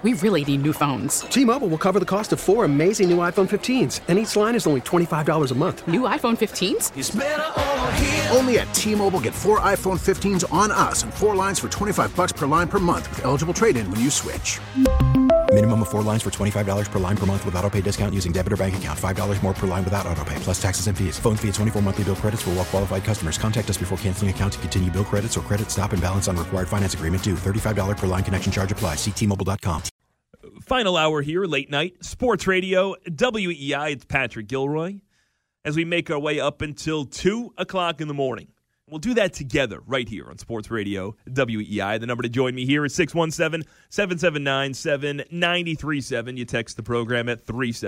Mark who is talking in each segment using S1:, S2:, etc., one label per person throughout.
S1: We really need new phones.
S2: T-Mobile will cover the cost of 4 amazing new iPhone 15s, and each line is only $25 a month.
S1: New iPhone 15s?
S3: It's better over here.
S4: Only at T-Mobile, get 4 iPhone 15s on us and 4 lines for $25 per line per month with eligible trade-in when you switch.
S5: Minimum of 4 lines for $25 per line per month with autopay discount using debit or bank account. $5 more per line without autopay, plus taxes and fees. Phone fee at 24 monthly bill credits for well-qualified customers. Contact us before canceling account to continue bill credits or credit stop and balance on required finance agreement due. $35 per line connection charge applies. See T-Mobile.com.
S6: Final hour here, late night, Sports Radio, WEI. It's Patrick Gilroy as we make our way up until 2 o'clock in the morning. We'll do that together right here on Sports Radio, WEI. The number to join me here is 617-779-7937. You text the program at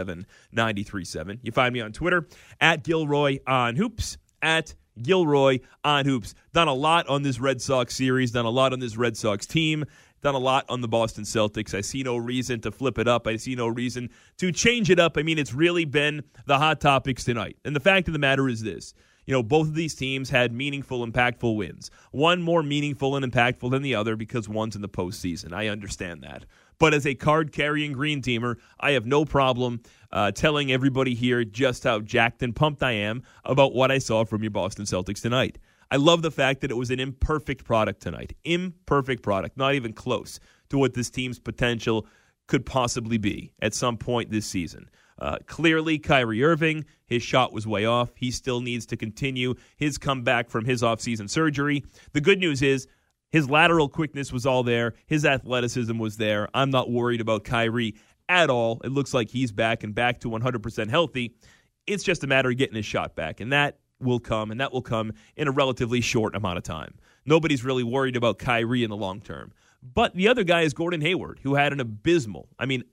S6: 37937. You find me on Twitter, at Gilroy on Hoops, at Gilroy on Hoops. Done a lot on this Red Sox series, done a lot on this Red Sox team, done a lot on the Boston Celtics. I see no reason to flip it up. I see no reason to change it up. I mean, it's really been the hot topics tonight. And the fact of the matter is this. Both of these teams had meaningful, impactful wins. One more meaningful and impactful than the other because one's in the postseason. I understand that. But as a card-carrying green teamer, I have no problem telling everybody here just how jacked and pumped I am about what I saw from your Boston Celtics tonight. I love the fact that it was an imperfect product tonight. Imperfect product, not even close to what this team's potential could possibly be at some point this season. Clearly, Kyrie Irving, his shot was way off. He still needs to continue his comeback from his offseason surgery. The good news is his lateral quickness was all there. His athleticism was there. I'm not worried about Kyrie at all. It looks like he's back and back to 100% healthy. It's just a matter of getting his shot back, and that will come in a relatively short amount of time. Nobody's really worried about Kyrie in the long term. But the other guy is Gordon Hayward, who had an abysmal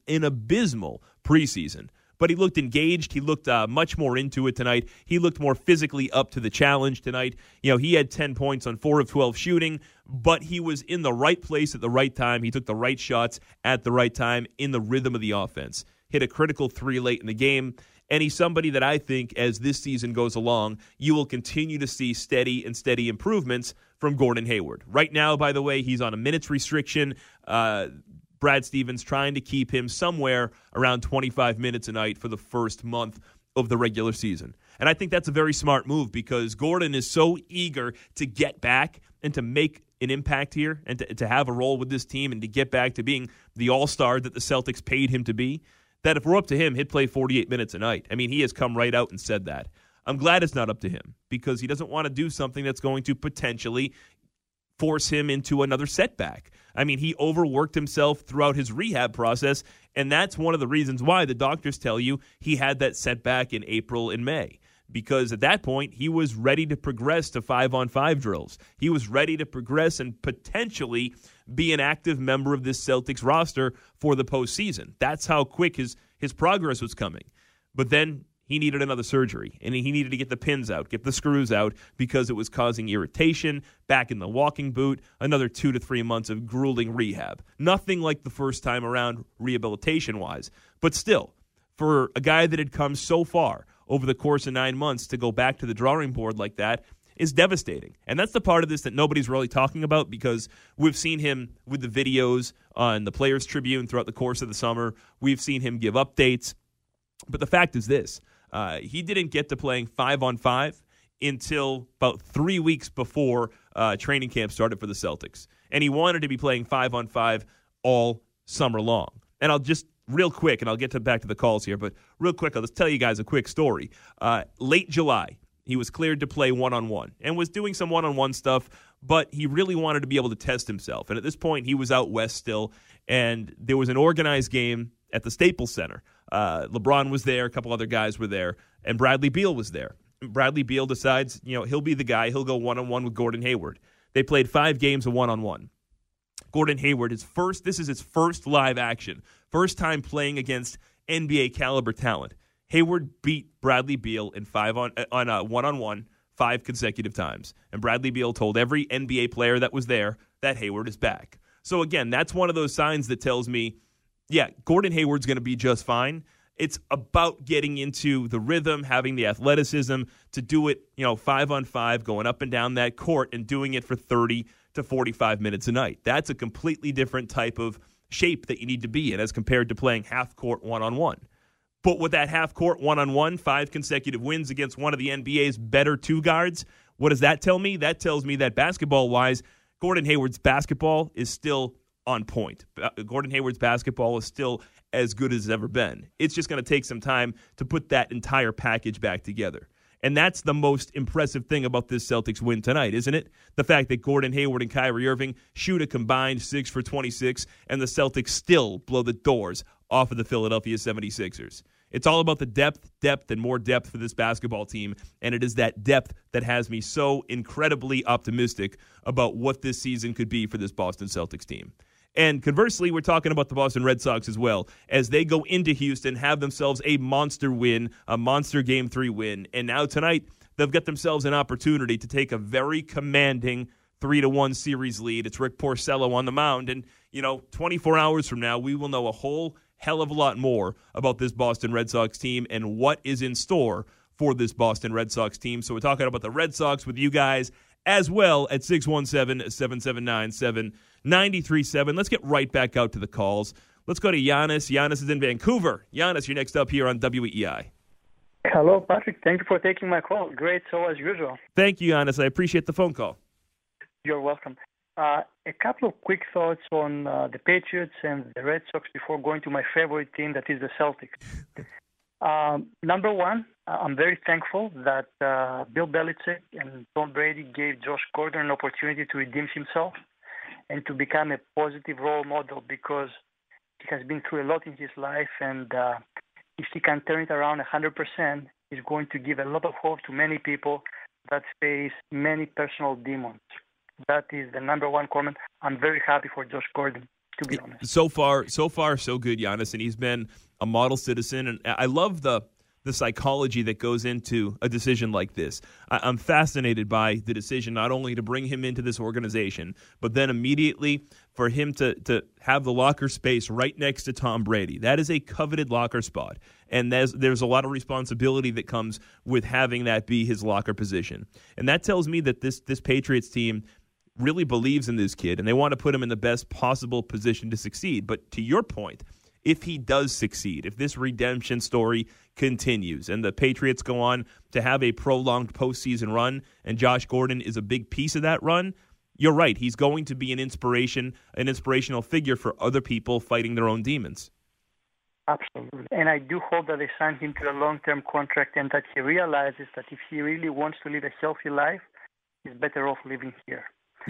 S6: preseason. But he looked engaged. He looked much more into it tonight. He looked more physically up to the challenge tonight. He had 10 points on 4 of 12 shooting, but he was in the right place at the right time. He took the right shots at the right time in the rhythm of the offense. Hit a critical 3 late in the game. And he's somebody that I think, as this season goes along, you will continue to see steady improvements from Gordon Hayward. Right now, by the way, he's on a minutes restriction. Brad Stevens trying to keep him somewhere around 25 minutes a night for the first month of the regular season. And I think that's a very smart move because Gordon is so eager to get back and to make an impact here and to have a role with this team and to get back to being the all-star that the Celtics paid him to be, that if we're up to him, he'd play 48 minutes a night. I mean, he has come right out and said that. I'm glad it's not up to him because he doesn't want to do something that's going to potentially force him into another setback. I mean, he overworked himself throughout his rehab process, and that's one of the reasons why the doctors tell you he had that setback in April and May. Because at that point, he was ready to progress to 5-on-5 drills. He was ready to progress and potentially be an active member of this Celtics roster for the postseason. That's how quick his progress was coming. But then he needed another surgery, and he needed to get the pins out, get the screws out, because it was causing irritation, back in the walking boot, another 2 to 3 months of grueling rehab. Nothing like the first time around rehabilitation-wise. But still, for a guy that had come so far over the course of 9 months to go back to the drawing board like that is devastating. And that's the part of this that nobody's really talking about because we've seen him with the videos on the Players Tribune throughout the course of the summer. We've seen him give updates. But the fact is this. He didn't get to playing 5-on-5 until about 3 weeks before training camp started for the Celtics. And he wanted to be playing 5-on-5 all summer long. And I'll just real quick, and I'll get back to the calls here, but real quick, I'll just tell you guys a quick story. Late July, he was cleared to play one-on-one and was doing some one-on-one stuff, but he really wanted to be able to test himself. And at this point, he was out west still, and there was an organized game at the Staples Center. LeBron was there, a couple other guys were there, and Bradley Beal was there. And Bradley Beal decides, he'll be the guy. He'll go one-on-one with Gordon Hayward. They played 5 games of one-on-one. Gordon Hayward, this is his first live action, first time playing against NBA caliber talent. Hayward beat Bradley Beal in one-on-one 5 consecutive times. And Bradley Beal told every NBA player that was there that Hayward is back. So again, that's one of those signs that tells me, yeah, Gordon Hayward's going to be just fine. It's about getting into the rhythm, having the athleticism to do it, 5-on-5, going up and down that court and doing it for 30 to 45 minutes a night. That's a completely different type of shape that you need to be in as compared to playing half-court one-on-one. But with that half-court one-on-one, 5 consecutive wins against one of the NBA's better two guards, what does that tell me? That tells me that basketball-wise, Gordon Hayward's basketball is still on point. Gordon Hayward's basketball is still as good as it's ever been. It's just going to take some time to put that entire package back together. And that's the most impressive thing about this Celtics win tonight, isn't it? The fact that Gordon Hayward and Kyrie Irving shoot a combined 6 for 26, and the Celtics still blow the doors off of the Philadelphia 76ers. It's all about the depth, and more depth for this basketball team, and it is that depth that has me so incredibly optimistic about what this season could be for this Boston Celtics team. And conversely, we're talking about the Boston Red Sox as well, as they go into Houston, have themselves a monster win, a monster Game 3 win, and now tonight they've got themselves an opportunity to take a very commanding 3-1 series lead. It's Rick Porcello on the mound, and 24 hours from now, we will know a whole hell of a lot more about this Boston Red Sox team and what is in store for this Boston Red Sox team. So we're talking about the Red Sox with you guys as well at 617-779-7937. Let's get right back out to the calls. Let's go to Giannis. Giannis is in Vancouver. Giannis, you're next up here on WEEI.
S3: Hello, Patrick. Thank you for taking my call. Great show as usual.
S6: Thank you, Giannis. I appreciate the phone call.
S3: You're welcome. A couple of quick thoughts on the Patriots and the Red Sox before going to my favorite team, that is the Celtics. Number one, I'm very thankful that Bill Belichick and Tom Brady gave Josh Gordon an opportunity to redeem himself and to become a positive role model, because he has been through a lot in his life, and if he can turn it around 100%, he's going to give a lot of hope to many people that face many personal demons. That is the number one comment. I'm very happy for Josh Gordon, to be honest.
S6: So far, so good, Giannis, and he's been a model citizen. And I love the psychology that goes into a decision like this. I'm fascinated by the decision not only to bring him into this organization, but then immediately for him to have the locker space right next to Tom Brady. That is a coveted locker spot, and there's a lot of responsibility that comes with having that be his locker position. And that tells me that this Patriots team really believes in this kid, and they want to put him in the best possible position to succeed. But to your point, if he does succeed, if this redemption story continues and the Patriots go on to have a prolonged postseason run and Josh Gordon is a big piece of that run, you're right. He's going to be an inspirational figure for other people fighting their own demons.
S3: Absolutely. And I do hope that they sign him to a long-term contract and that he realizes that if he really wants to live a healthy life, he's better off living here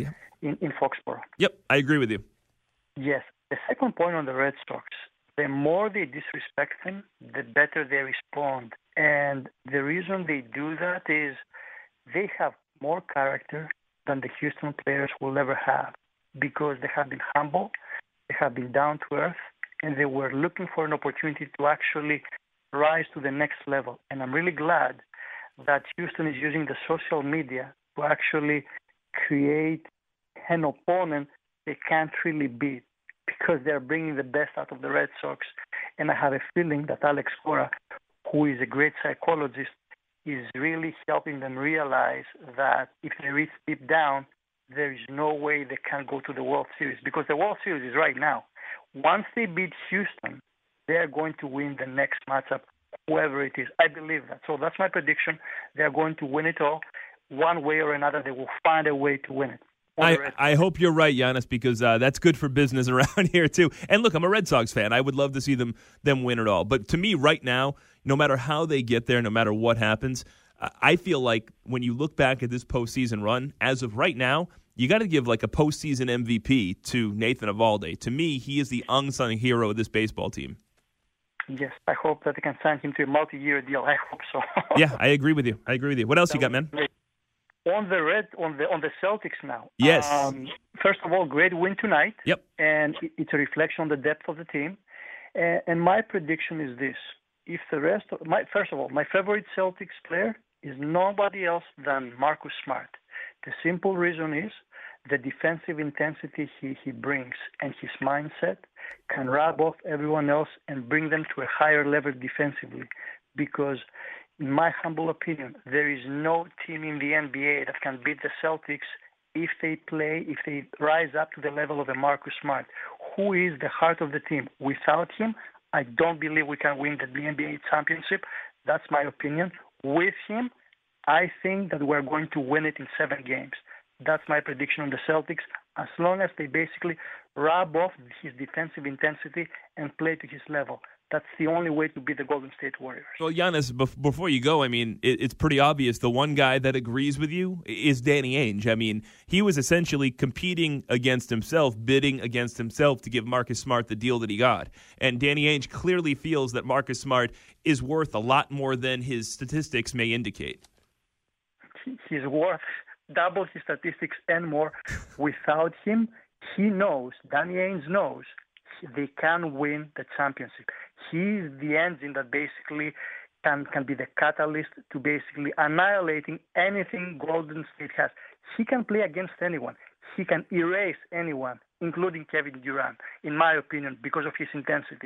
S3: in Foxborough.
S6: Yep, I agree with you.
S3: Yes. The second point on the Red Sox, the more they disrespect them, the better they respond. And the reason they do that is they have more character than the Houston players will ever have, because they have been humble, they have been down to earth, and they were looking for an opportunity to actually rise to the next level. And I'm really glad that Houston is using the social media to actually create an opponent they can't really beat, because they're bringing the best out of the Red Sox. And I have a feeling that Alex Cora, who is a great psychologist, is really helping them realize that if they reach deep down, there is no way they can go to the World Series, because the World Series is right now. Once they beat Houston, they're going to win the next matchup, whoever it is. I believe that. So that's my prediction. They're going to win it all. One way or another, they will find a way to win it.
S6: I hope you're right, Giannis, because that's good for business around here, too. And look, I'm a Red Sox fan. I would love to see them win it all. But to me, right now, no matter how they get there, no matter what happens, I feel like when you look back at this postseason run, as of right now, you got to give like a postseason MVP to Nathan Eovaldi. To me, he is the unsung hero of this baseball team.
S3: Yes, I hope that they can sign him to a multi-year deal. I hope so.
S6: Yeah, I agree with you. What else you got, man?
S3: On the Celtics now.
S6: Yes.
S3: First of all, great win tonight.
S6: Yep.
S3: And it's a reflection on the depth of the team. And my prediction is this: if first of all, my favorite Celtics player is nobody else than Marcus Smart. The simple reason is the defensive intensity he brings and his mindset can rub off everyone else and bring them to a higher level defensively, because in my humble opinion, there is no team in the NBA that can beat the Celtics if they rise up to the level of a Marcus Smart, who is the heart of the team. Without him, I don't believe we can win the NBA championship. That's my opinion. With him, I think that we're going to win it in 7 games. That's my prediction on the Celtics, as long as they basically rub off his defensive intensity and play to his level. That's the only way to beat the Golden State Warriors.
S6: Well, Giannis, before you go, I mean, it's pretty obvious the one guy that agrees with you is Danny Ainge. I mean, he was essentially competing against himself, bidding against himself to give Marcus Smart the deal that he got. And Danny Ainge clearly feels that Marcus Smart is worth a lot more than his statistics may indicate.
S3: He's worth double his statistics and more. Without him, he knows, Danny Ainge knows, they can win the championship. He's the engine that basically can be the catalyst to basically annihilating anything Golden State has. He can play against anyone. He can erase anyone, including Kevin Durant, in my opinion, because of his intensity.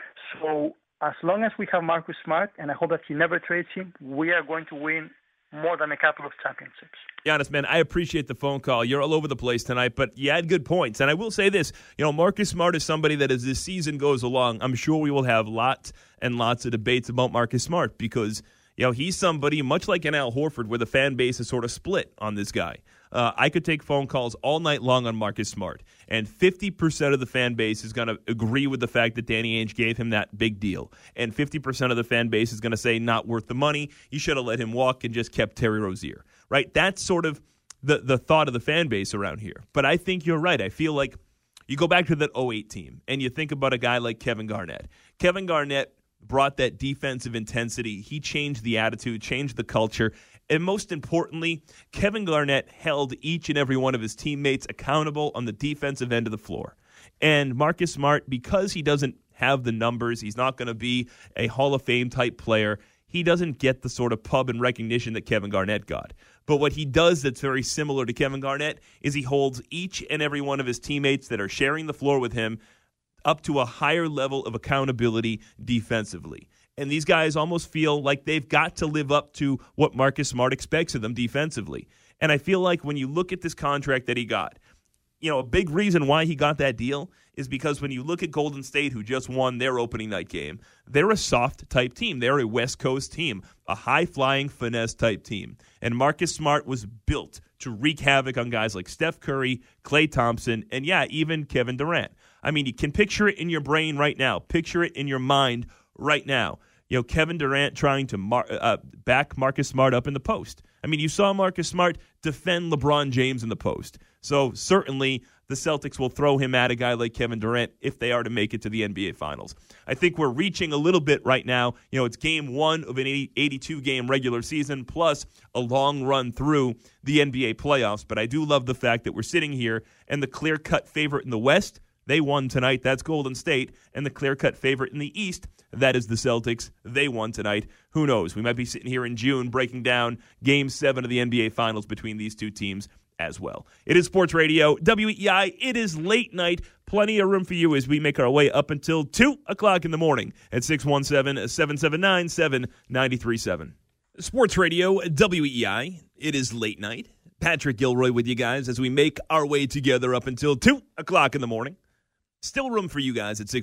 S3: So as long as we have Marcus Smart, and I hope that he never trades him, we are going to win more than a couple of championships.
S6: Giannis, man, I appreciate the phone call. You're all over the place tonight, but you had good points. And I will say this, Marcus Smart is somebody that as this season goes along, I'm sure we will have lots and lots of debates about Marcus Smart because, he's somebody, much like an Al Horford, where the fan base is sort of split on this guy. I could take phone calls all night long on Marcus Smart, and 50% of the fan base is going to agree with the fact that Danny Ainge gave him that big deal, and 50% of the fan base is going to say not worth the money, you should have let him walk and just kept Terry Rozier, right? That's sort of the thought of the fan base around here. But I think you're right. I feel like you go back to that 08 team, and you think about a guy like Kevin Garnett. Kevin Garnett brought that defensive intensity. He changed the attitude, changed the culture. And most importantly, Kevin Garnett held each and every one of his teammates accountable on the defensive end of the floor. And Marcus Smart, because he doesn't have the numbers, he's not going to be a Hall of Fame type player, he doesn't get the sort of pub and recognition that Kevin Garnett got. But what he does that's very similar to Kevin Garnett is he holds each and every one of his teammates that are sharing the floor with him up to a higher level of accountability defensively. And these guys almost feel like they've got to live up to what Marcus Smart expects of them defensively. And I feel like when you look at this contract that he got, a big reason why he got that deal is because when you look at Golden State, who just won their opening night game, they're a soft-type team. They're a West Coast team, a high-flying finesse-type team. And Marcus Smart was built to wreak havoc on guys like Steph Curry, Klay Thompson, and, even Kevin Durant. I mean, you can picture it in your brain right now. Picture it in your mind right now. Kevin Durant trying to back Marcus Smart up in the post. I mean, you saw Marcus Smart defend LeBron James in the post. So certainly the Celtics will throw him at a guy like Kevin Durant if they are to make it to the NBA Finals. I think we're reaching a little bit right now. It's game 1 of an 82-game regular season plus a long run through the NBA playoffs. But I do love the fact that we're sitting here and the clear-cut favorite in the West, they won tonight. That's Golden State. And the clear-cut favorite in the East, that is the Celtics. They won tonight. Who knows? We might be sitting here in June breaking down Game 7 of the NBA Finals between these two teams as well. It is Sports Radio, WEEI. It is late night. Plenty of room for you as we make our way up until 2 o'clock in the morning at 617-779-7937. Sports Radio, WEEI. It is late night. Patrick Gilroy with you guys as we make our way together up until 2 o'clock in the morning. Still room for you guys at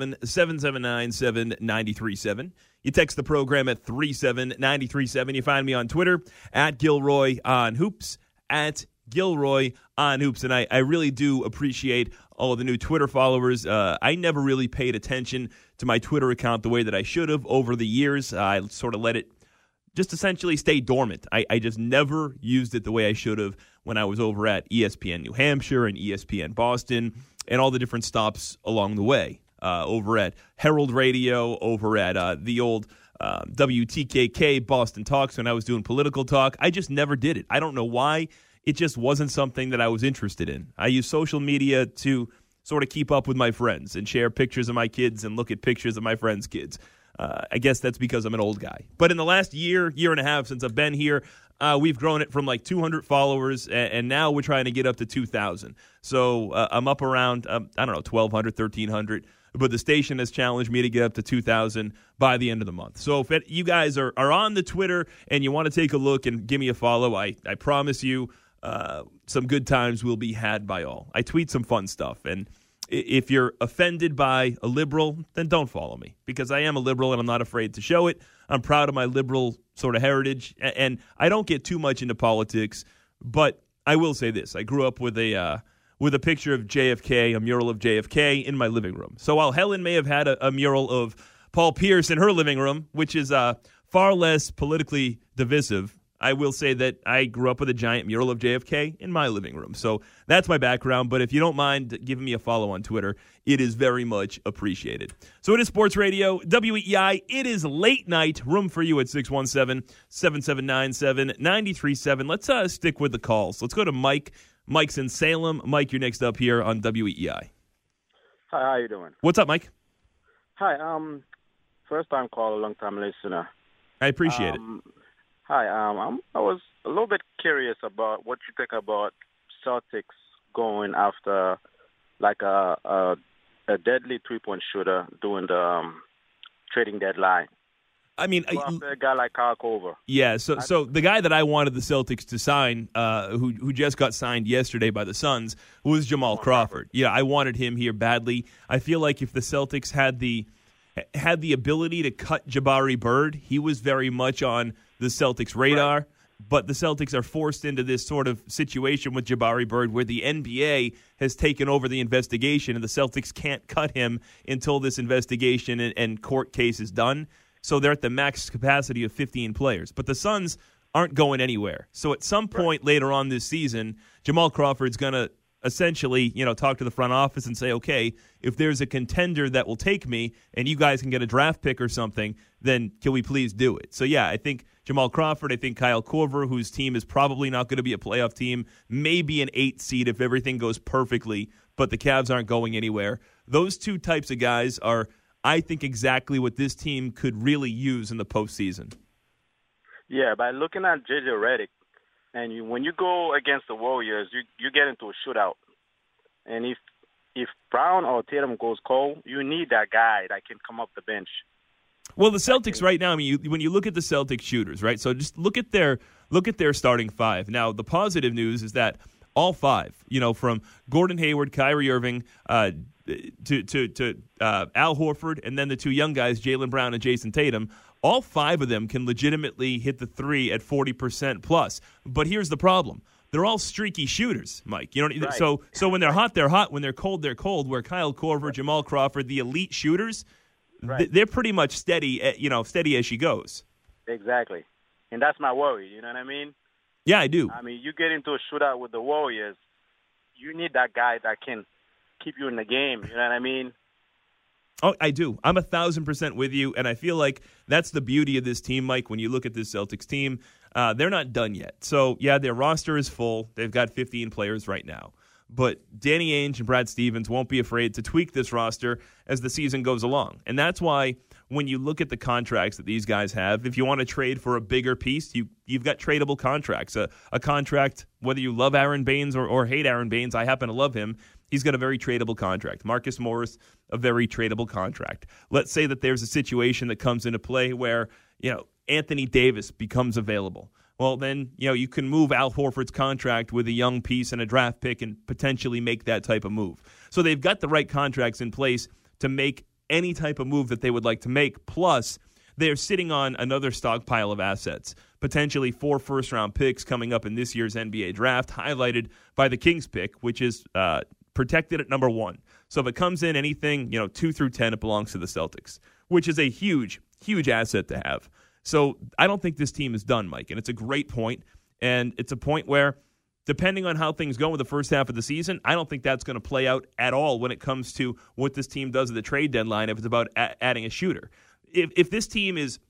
S6: 617-779-7937. You text the program at 37937. You find me on Twitter at Gilroy on Hoops, at Gilroy on Hoops. And I really do appreciate all of the new Twitter followers. I never really paid attention to my Twitter account the way that I should have over the years. I sort of let it just essentially stay dormant. I just never used it the way I should have when I was over at ESPN New Hampshire and ESPN Boston and all the different stops along the way. Over at Herald Radio, over at the old WTKK Boston Talks when I was doing political talk. I just never did it. I don't know why. It just wasn't something that I was interested in. I use social media to sort of keep up with my friends and share pictures of my kids and look at pictures of my friends' kids. I guess that's because I'm an old guy. But in the last year and a half since I've been here, we've grown it from like 200 followers, and now we're trying to get up to 2,000. So I'm up around, 1,200, 1,300. But the station has challenged me to get up to 2,000 by the end of the month. So if you guys are on the Twitter and you want to take a look and give me a follow, I promise you some good times will be had by all. I tweet some fun stuff, and if you're offended by a liberal, then don't follow me, because I am a liberal and I'm not afraid to show it. I'm proud of my liberal sort of heritage, and I don't get too much into politics, but I will say this. I grew up with a picture of JFK, a mural of JFK in my living room. So while Helen may have had a mural of Paul Pierce in her living room, which is far less politically divisive, I will say that I grew up with a giant mural of JFK in my living room. So that's my background. But if you don't mind giving me a follow on Twitter, it is very much appreciated. So it is Sports Radio, WEEI. It is late night. Room for you at 617-7797-937. Let's stick with the calls. Let's go to Mike. Mike's in Salem. Mike, you're next up here on WEEI.
S7: Hi, how you doing?
S6: What's up, Mike?
S7: Hi, first time caller, long time listener.
S6: I appreciate it.
S7: Hi, I was a little bit curious about what you think about Celtics going after like a deadly 3-point shooter during the trading deadline.
S6: I mean,
S7: after a guy like Kyle Korver.
S6: Yeah, so the guy that I wanted the Celtics to sign, who just got signed yesterday by the Suns, was Jamal Crawford. Yeah, I wanted him here badly. I feel like if the Celtics had the ability to cut Jabari Bird, he was very much on the Celtics' radar. Right. But the Celtics are forced into this sort of situation with Jabari Bird where the NBA has taken over the investigation and the Celtics can't cut him until this investigation and court case is done. So they're at the max capacity of 15 players. But the Suns aren't going anywhere. So at some point later on this season, Jamal Crawford's going to essentially, talk to the front office and say, okay, if there's a contender that will take me and you guys can get a draft pick or something, then can we please do it? So, yeah, I think Jamal Crawford, I think Kyle Korver, whose team is probably not going to be a playoff team, maybe an 8 seed if everything goes perfectly, but the Cavs aren't going anywhere. Those two types of guys are, I think, exactly what this team could really use in the postseason.
S7: Yeah, by looking at J.J. Redick, and when you go against the Warriors, you get into a shootout. And if Brown or Tatum goes cold, you need that guy that can come up the bench.
S6: Well, the Celtics right now, I mean, when you look at the Celtics shooters, right? So just look at their starting five. Now, the positive news is that all five, from Gordon Hayward, Kyrie Irving, to Al Horford, and then the two young guys, Jaylen Brown and Jason Tatum, all five of them can legitimately hit the three at 40% plus. But here's the problem. They're all streaky shooters, Mike. Right. So when they're hot, they're hot. When they're cold, they're cold. Where Kyle Korver, Jamal Crawford, the elite shooters, they're pretty much steady, steady as she goes.
S7: Exactly. And that's my worry, you know what I mean?
S6: Yeah, I do.
S7: I mean, you get into a shootout with the Warriors, you need that guy that can keep you in the game, you know what I mean?
S6: Oh, I do. I'm 1,000% with you, and I feel like that's the beauty of this team, Mike. When you look at this Celtics team, they're not done yet. So, yeah, their roster is full. They've got 15 players right now. But Danny Ainge and Brad Stevens won't be afraid to tweak this roster as the season goes along. And that's why when you look at the contracts that these guys have, if you want to trade for a bigger piece, you've got tradable contracts. A contract, whether you love Aaron Baines or hate Aaron Baines, I happen to love him. He's got a very tradable contract. Marcus Morris, a very tradable contract. Let's say that there's a situation that comes into play where, Anthony Davis becomes available. Well, then, you can move Al Horford's contract with a young piece and a draft pick and potentially make that type of move. So they've got the right contracts in place to make any type of move that they would like to make. Plus, they're sitting on another stockpile of assets, potentially 4 first-round picks coming up in this year's NBA draft, highlighted by the Kings pick, which is protected at number 1. So if it comes in anything, 2 through 10, it belongs to the Celtics, which is a huge, huge asset to have. So I don't think this team is done, Mike, and it's a great point. And it's a point where, depending on how things go in the first half of the season, I don't think that's going to play out at all when it comes to what this team does at the trade deadline if it's about adding a shooter. If this team is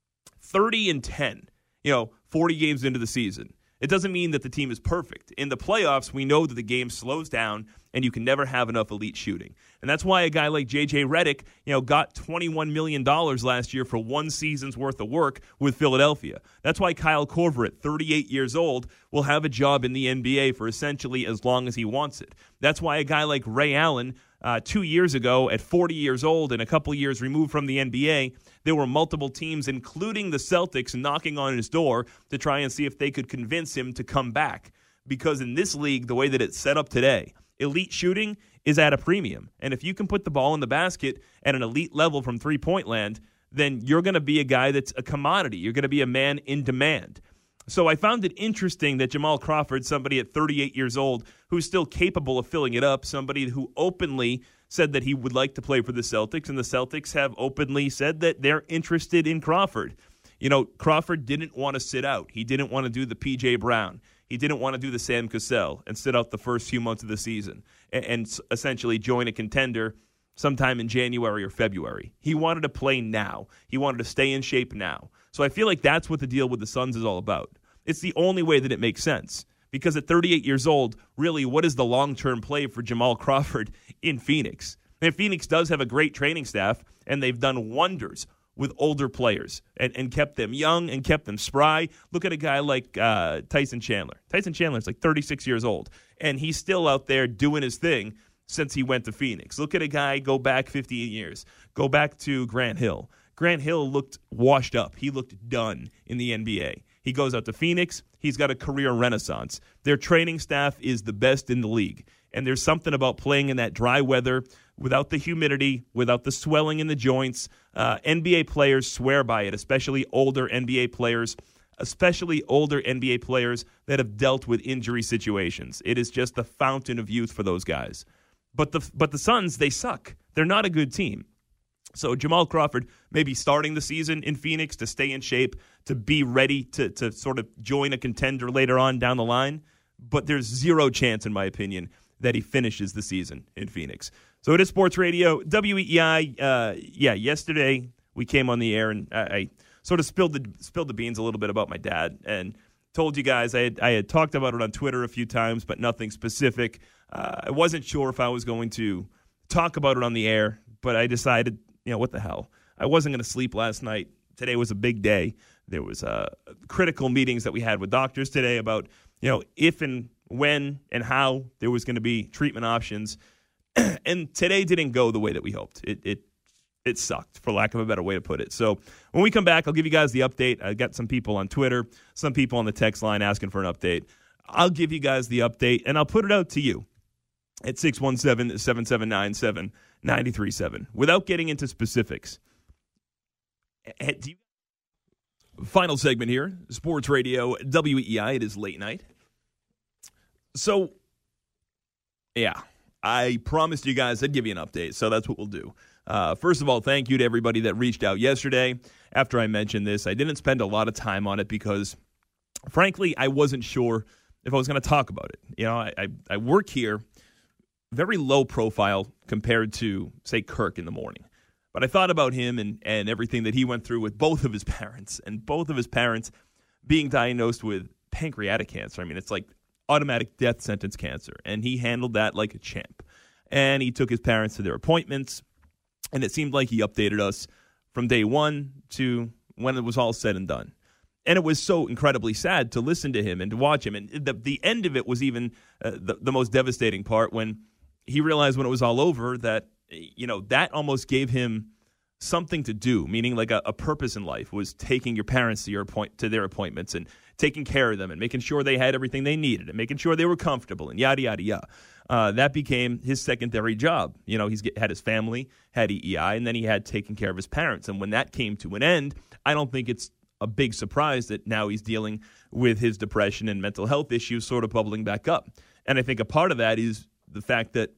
S6: 30-10, 40 games into the season, it doesn't mean that the team is perfect. In the playoffs, we know that the game slows down and you can never have enough elite shooting. And that's why a guy like J.J. Redick, got $21 million last year for 1 season's worth of work with Philadelphia. That's why Kyle Korver, at 38 years old, will have a job in the NBA for essentially as long as he wants it. That's why a guy like Ray Allen, 2 years ago, at 40 years old and a couple years removed from the NBA, there were multiple teams, including the Celtics, knocking on his door to try and see if they could convince him to come back. because in this league, the way that it's set up today, elite shooting is at a premium. And if you can put the ball in the basket at an elite level from three-point land, then you're going to be a guy that's a commodity. You're going to be a man in demand. So I found it interesting that Jamal Crawford, somebody at 38 years old who's still capable of filling it up, somebody who openly said that he would like to play for the Celtics, and the Celtics have openly said that they're interested in Crawford. You know, Crawford didn't want to sit out. He didn't want to do the P.J. Brown. He didn't want to do the Sam Cassell and sit out the first few months of the season and essentially join a contender sometime in January or February. He wanted to play now. He wanted to stay in shape now. So I feel like that's what the deal with the Suns is all about. It's the only way that it makes sense. Because at 38 years old, really, what is the long-term play for Jamal Crawford in Phoenix? And Phoenix does have a great training staff, and they've done wonders with older players and kept them young and kept them spry. Look at a guy like Tyson Chandler. Tyson Chandler's like 36 years old, and he's still out there doing his thing since he went to Phoenix. Look at a guy go back 15 years. Go back to Grant Hill. Grant Hill looked washed up. He looked done in the NBA. He goes out to Phoenix. He's got a career renaissance. Their training staff is the best in the league. And there's something about playing in that dry weather without the humidity, without the swelling in the joints. NBA players swear by it, especially older NBA players that have dealt with injury situations. It is just the fountain of youth for those guys. But the Suns, they suck. They're not a good team. So Jamal Crawford may be starting the season in Phoenix to stay in shape, to be ready to sort of join a contender later on down the line. But there's zero chance, in my opinion, that he finishes the season in Phoenix. So it is Sports Radio, WEEI. Yesterday we came on the air and I sort of spilled the beans a little bit about my dad and told you guys I had talked about it on Twitter a few times, but nothing specific. I wasn't sure if I was going to talk about it on the air, but I decided, what the hell? I wasn't going to sleep last night. Today was a big day. There was critical meetings that we had with doctors today about, if and when and how there was going to be treatment options. And today didn't go the way that we hoped. It sucked, for lack of a better way to put it. So when we come back, I'll give you guys the update. I got some people on Twitter, some people on the text line asking for an update. I'll give you guys the update, and I'll put it out to you at 617-779-7937. Without getting into specifics. Final segment here, Sports Radio, WEEI. It is late night. So, yeah, I promised you guys I'd give you an update, so that's what we'll do. First of all, thank you to everybody that reached out yesterday. After I mentioned this, I didn't spend a lot of time on it because, frankly, I wasn't sure if I was going to talk about it. I work here, very low profile compared to, say, Kirk in the morning. But I thought about him and everything that he went through with both of his parents, and both of his parents being diagnosed with pancreatic cancer. I mean, it's like automatic death sentence cancer, and he handled that like a champ. And he took his parents to their appointments, and it seemed like he updated us from day one to when it was all said and done. And it was so incredibly sad to listen to him and to watch him. And the end of it was even the most devastating part when he realized when it was all over that, that almost gave him something to do, meaning like a purpose in life was taking your parents to their appointments and taking care of them and making sure they had everything they needed and making sure they were comfortable and yada, yada, yada. That became his secondary job. He's had his family, had EEI, and then he had taking care of his parents. And when that came to an end, I don't think it's a big surprise that now he's dealing with his depression and mental health issues sort of bubbling back up. And I think a part of that is the fact that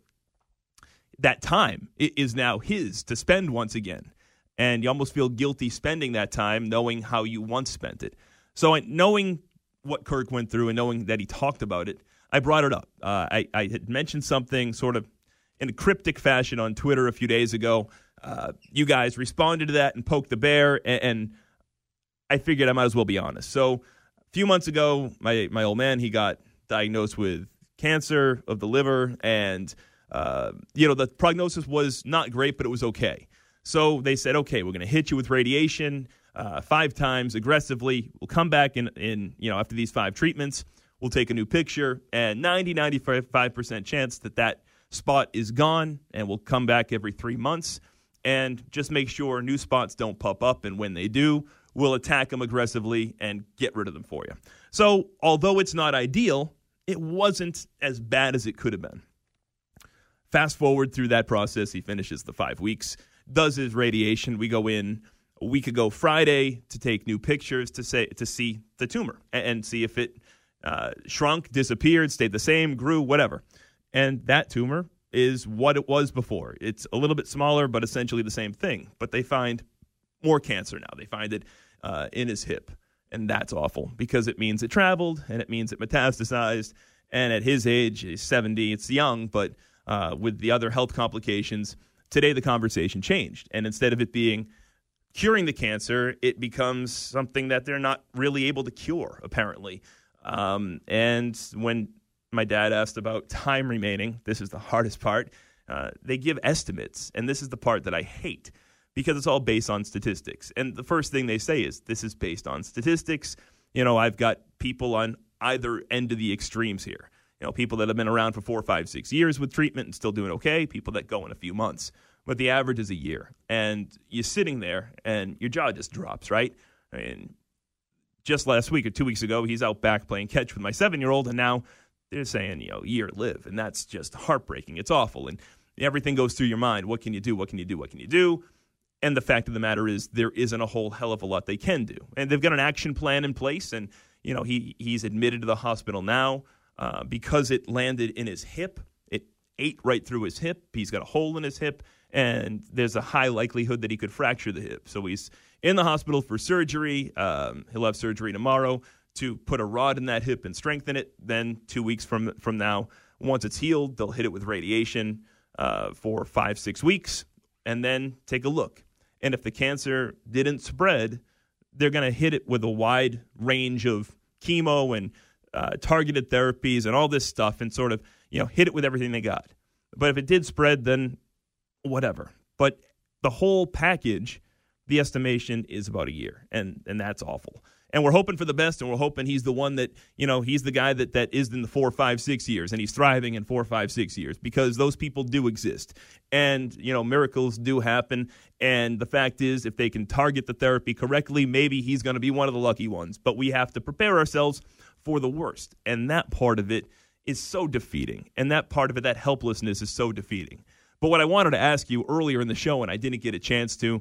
S6: time is now his to spend once again. And you almost feel guilty spending that time knowing how you once spent it. So knowing what Kirk went through and knowing that he talked about it, I brought it up. I had mentioned something sort of in a cryptic fashion on Twitter a few days ago. You guys responded to that and poked the bear, and I figured I might as well be honest. So a few months ago, my old man, he got diagnosed with cancer of the liver, and the prognosis was not great, but it was okay. So they said, okay, we're going to hit you with radiation 5 times aggressively. We'll come back in after these 5 treatments. We'll take a new picture, and 95% chance that spot is gone, and we'll come back every 3 months and just make sure new spots don't pop up, and when they do, we'll attack them aggressively and get rid of them for you. So although it's not ideal, it wasn't as bad as it could have been. Fast forward through that process, he finishes the 5 weeks, does his radiation. We go in a week ago Friday to take new pictures to see the tumor and see if it shrunk, disappeared, stayed the same, grew, whatever. And that tumor is what it was before. It's a little bit smaller, but essentially the same thing. But they find more cancer now. They find it in his hip. And that's awful because it means it traveled and it means it metastasized. And at his age, he's 70, it's young, but with the other health complications, today the conversation changed. And instead of it being curing the cancer, it becomes something that they're not really able to cure, apparently. And when my dad asked about time remaining, this is the hardest part, they give estimates. And this is the part that I hate because it's all based on statistics. And the first thing they say is this is based on statistics. I've got people on either end of the extremes here. People that have been around for 4, 5, 6 years with treatment and still doing okay, people that go in a few months. But the average is a year. And you're sitting there and your jaw just drops, right? I mean, just last week or 2 weeks ago, he's out back playing catch with my 7-year-old, and now they're saying, year to live. And that's just heartbreaking. It's awful. And everything goes through your mind. What can you do? What can you do? What can you do? And the fact of the matter is there isn't a whole hell of a lot they can do. And they've got an action plan in place, and, he's admitted to the hospital now. Because it landed in his hip, it ate right through his hip. He's got a hole in his hip, and there's a high likelihood that he could fracture the hip. So he's in the hospital for surgery. He'll have surgery tomorrow to put a rod in that hip and strengthen it. Then 2 weeks from now, once it's healed, they'll hit it with radiation for 5, 6 weeks, and then take a look. And if the cancer didn't spread, they're going to hit it with a wide range of chemo and targeted therapies and all this stuff and sort of, hit it with everything they got. But if it did spread, then whatever. But the whole package, the estimation is about a year, and that's awful. And we're hoping for the best, and we're hoping he's the one that, he's the guy that is in the 4, 5, 6 years, and he's thriving in 4, 5, 6 years, because those people do exist. And, miracles do happen. And the fact is, if they can target the therapy correctly, maybe he's going to be one of the lucky ones. But we have to prepare ourselves for the worst. And that part of it is so defeating. And that part of it, that helplessness, is so defeating. But what I wanted to ask you earlier in the show, and I didn't get a chance to,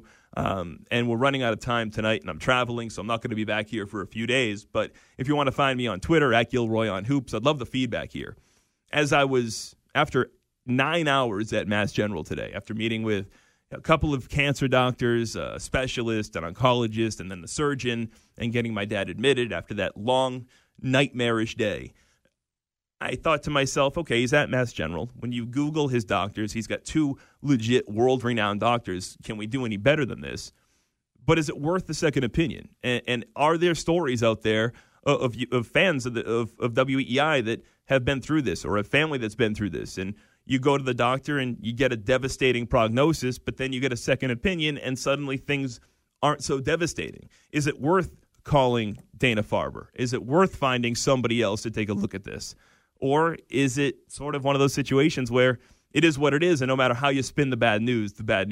S6: and we're running out of time tonight, and I'm traveling, so I'm not going to be back here for a few days. But if you want to find me on Twitter, @GilroyOnHoops, I'd love the feedback here. As I was, after 9 hours at Mass General today, after meeting with a couple of cancer doctors, a specialist, an oncologist, and then the surgeon, and getting my dad admitted after that long, nightmarish day, I thought to myself, okay, he's at Mass General. When you Google his doctors, he's got 2 legit world-renowned doctors. Can we do any better than this? But is it worth the second opinion? And are there stories out there of fans of WEEI that have been through this, or a family that's been through this? And you go to the doctor and you get a devastating prognosis, but then you get a second opinion and suddenly things aren't so devastating. Is it worth calling Dana-Farber? Is it worth finding somebody else to take a look at this? Or is it sort of one of those situations where it is what it is, and no matter how you spin the bad news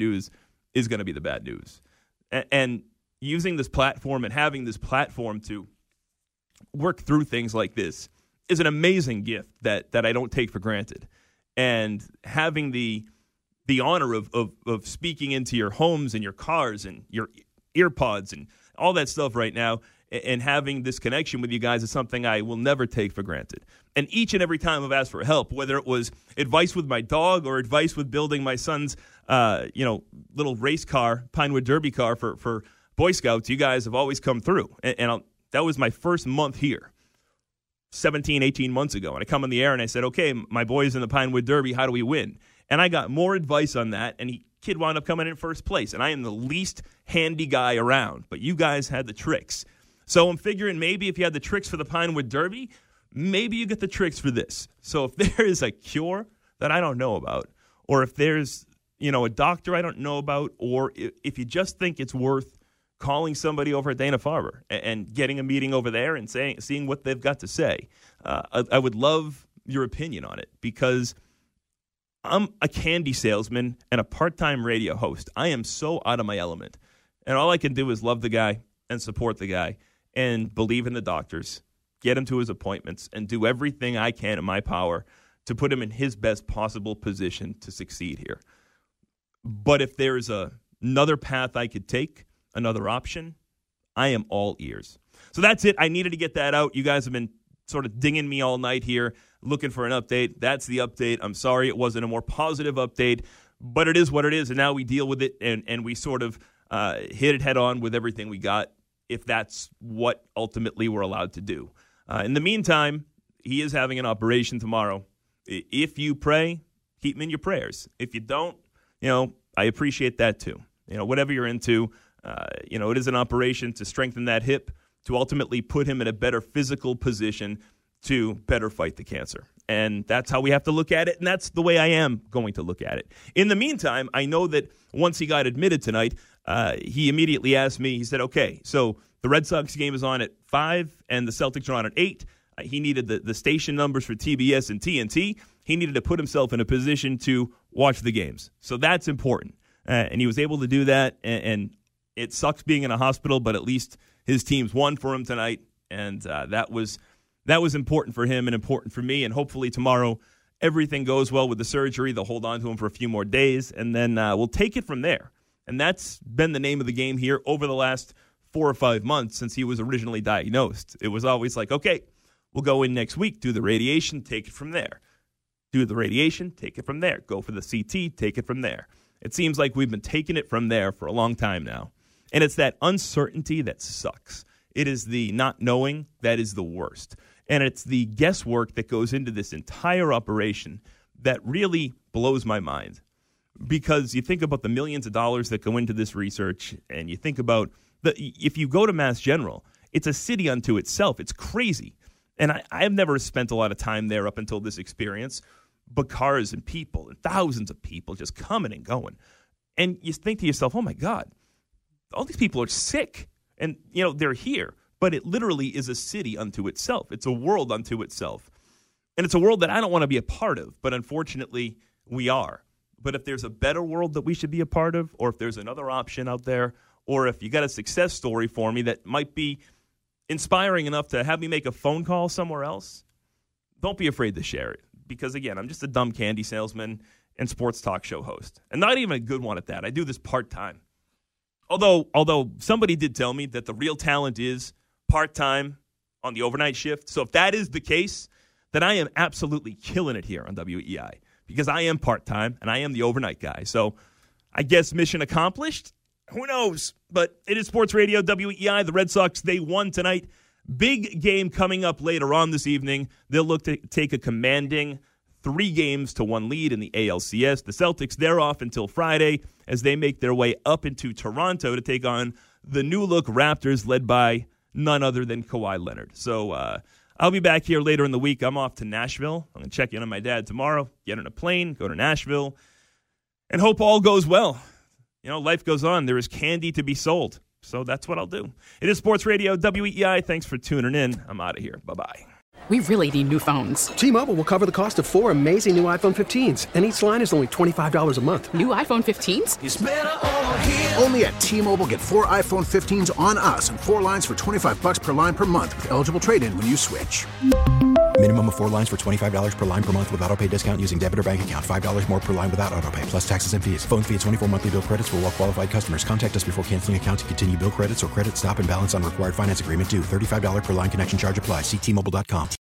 S6: is going to be the bad news? And using this platform and having this platform to work through things like this is an amazing gift that I don't take for granted. And having the honor of speaking into your homes and your cars and your earpods and all that stuff right now, and having this connection with you guys is something I will never take for granted. And each and every time I've asked for help, whether it was advice with my dog or advice with building my son's little race car, Pinewood Derby car for Boy Scouts, you guys have always come through. And that was my first month here, 17, 18 months ago. And I come on the air and I said, okay, my boy's in the Pinewood Derby, how do we win? And I got more advice on that, and kid wound up coming in first place. And I am the least handy guy around, but you guys had the tricks. So I'm figuring maybe if you had the tricks for the Pinewood Derby, maybe you get the tricks for this. So if there is a cure that I don't know about, or if there's, a doctor I don't know about, or if you just think it's worth calling somebody over at Dana-Farber and getting a meeting over there and seeing what they've got to say, I would love your opinion on it, because I'm a candy salesman and a part-time radio host. I am so out of my element. And all I can do is love the guy and support the guy and believe in the doctors, get him to his appointments, and do everything I can in my power to put him in his best possible position to succeed here. But if there's another path I could take, another option, I am all ears. So that's it. I needed to get that out. You guys have been sort of dinging me all night here, looking for an update. That's the update. I'm sorry it wasn't a more positive update, but it is what it is, and now we deal with it, and we sort of hit it head on with everything we got, if that's what ultimately we're allowed to do. In the meantime, he is having an operation tomorrow. If you pray, keep him in your prayers. If you don't, I appreciate that too. Whatever you're into, it is an operation to strengthen that hip, to ultimately put him in a better physical position to better fight the cancer. And that's how we have to look at it, and that's the way I am going to look at it. In the meantime, I know that once he got admitted tonight, he immediately asked me, he said, okay, so the Red Sox game is on at 5 and the Celtics are on at 8. He needed the station numbers for TBS and TNT. He needed to put himself in a position to watch the games. So that's important. And he was able to do that, and it sucks being in a hospital, but at least his teams won for him tonight, and that was important for him and important for me, and hopefully tomorrow everything goes well with the surgery. They'll hold on to him for a few more days, and then we'll take it from there. And that's been the name of the game here over the last 4 or 5 months since he was originally diagnosed. It was always like, okay, we'll go in next week, do the radiation, take it from there. Do the radiation, take it from there. Go for the CT, take it from there. It seems like we've been taking it from there for a long time now. And it's that uncertainty that sucks. It is the not knowing that is the worst. And it's the guesswork that goes into this entire operation that really blows my mind. Because you think about the millions of dollars that go into this research, and you think about, if you go to Mass General, it's a city unto itself. It's crazy. And I have never spent a lot of time there up until this experience, but cars and people and thousands of people just coming and going. And you think to yourself, oh my God, all these people are sick. And, they're here. But it literally is a city unto itself. It's a world unto itself. And it's a world that I don't want to be a part of, but unfortunately we are. But if there's a better world that we should be a part of, or if there's another option out there, or if you got a success story for me that might be inspiring enough to have me make a phone call somewhere else, don't be afraid to share it. Because, again, I'm just a dumb candy salesman and sports talk show host. And not even a good one at that. I do this part-time. Although somebody did tell me that the real talent is part-time on the overnight shift. So if that is the case, then I am absolutely killing it here on WEI. Because I am part-time and I am the overnight guy. So I guess mission accomplished? Who knows? But it is Sports Radio, WEI. The Red Sox, they won tonight. Big game coming up later on this evening. They'll look to take a commanding 3-1 lead in the ALCS. The Celtics, they're off until Friday as they make their way up into Toronto to take on the new-look Raptors led by none other than Kawhi Leonard. So I'll be back here later in the week. I'm off to Nashville. I'm going to check in on my dad tomorrow, get on a plane, go to Nashville, and hope all goes well. Life goes on. There is candy to be sold. So that's what I'll do. It is Sports Radio, WEI. Thanks for tuning in. I'm out of here. Bye-bye.
S1: We really need new phones.
S2: T-Mobile will cover the cost of 4 amazing new iPhone 15s, and each line is only $25 a month.
S1: New iPhone 15s?
S4: It's better over here. Only at T-Mobile, get 4 iPhone 15s on us and 4 lines for $25 per line per month with eligible trade-in when you switch.
S5: Minimum of 4 lines for $25 per line per month with autopay discount using debit or bank account. $5 more per line without autopay, plus taxes and fees. Phone fee at 24 monthly bill credits for well-qualified customers. Contact us before canceling account to continue bill credits or credit stop and balance on required finance agreement due. $35 per line connection charge applies. See T-Mobile.com.